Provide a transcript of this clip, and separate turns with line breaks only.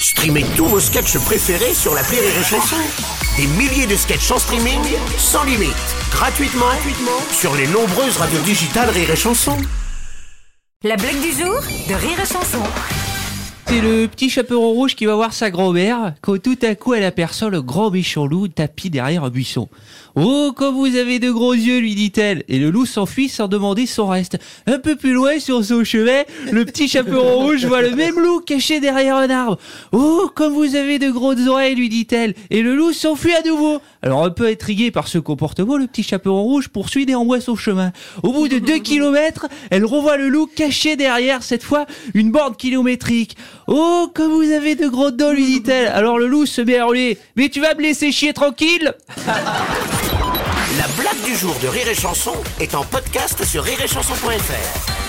Streamez tous vos sketchs préférés sur l'appli Rire et Chanson. Des milliers de sketchs en streaming, sans limite, gratuitement sur les nombreuses radios digitales Rire et Chanson.
La blague du jour de Rire et Chanson.
C'est le petit chaperon rouge qui va voir sa grand-mère quand tout à coup elle aperçoit le grand méchant loup tapis derrière un buisson. « Oh, comme vous avez de gros yeux !» lui dit-elle, et le loup s'enfuit sans demander son reste. Un peu plus loin sur son chevet, le petit chaperon rouge voit le même loup caché derrière un arbre. « Oh, comme vous avez de grosses oreilles !» lui dit-elle, et le loup s'enfuit à nouveau. Alors un peu intrigué par ce comportement, le petit chaperon rouge poursuit néanmoins son chemin. Au bout de 2 kilomètres, elle revoit le loup caché derrière, cette fois, une borne kilométrique. « Oh, comme vous avez de gros dents !» lui dit-elle. Alors le loup se met à hurler. « Mais tu vas me laisser chier tranquille !»
La blague du jour de Rire et Chanson est en podcast sur rireetchanson.fr.